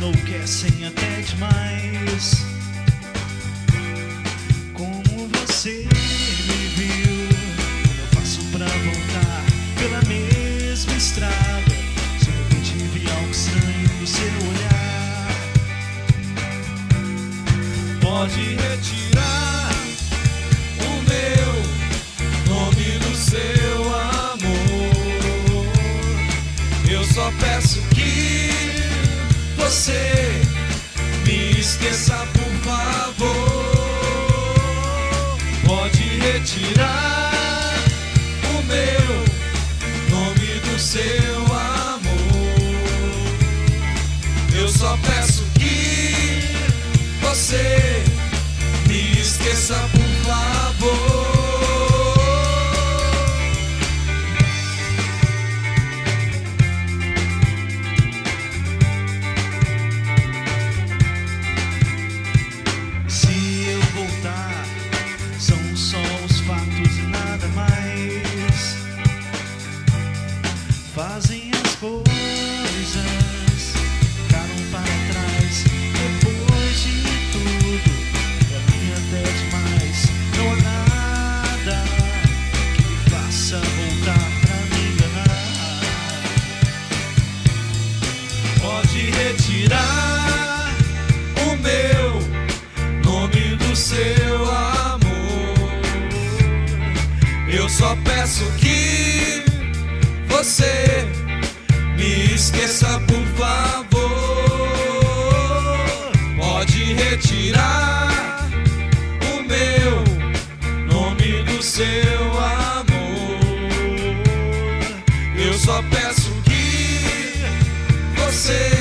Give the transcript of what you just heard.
enlouquecem até demais. Como você me viu, como eu faço pra voltar pela mesma estrada? Se eu repente vi algo estranho no seu olhar, pode retirar o meu nome do seu amor. Eu só peço que você me esqueça, por favor. Pode retirar o meu nome do seu amor. Eu só peço que você me esqueça, por favor. Fazem as coisas, ficaram para trás. Depois de tudo, pra mim até demais. Não há nada que me faça voltar pra me enganar. Pode retirar o meu nome do seu amor. Eu só peço que você me esqueça, por favor. Pode retirar o meu nome do seu amor. Eu só peço que você